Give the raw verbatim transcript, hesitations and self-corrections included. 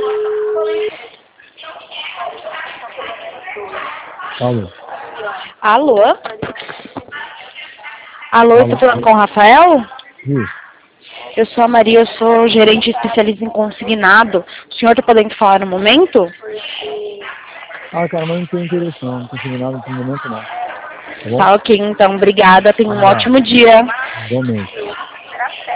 Alô. Alô? Alô, eu estou falando com o Rafael? Isso. Eu sou a Maria, eu sou gerente especialista em consignado. O senhor está podendo falar no momento? Ah, cara, mas não tenho interesse não, não consigo nada nesse momento não. Tá bom? Tá ok, então, obrigada. Tenha um Obrigado. ótimo dia. Igualmente.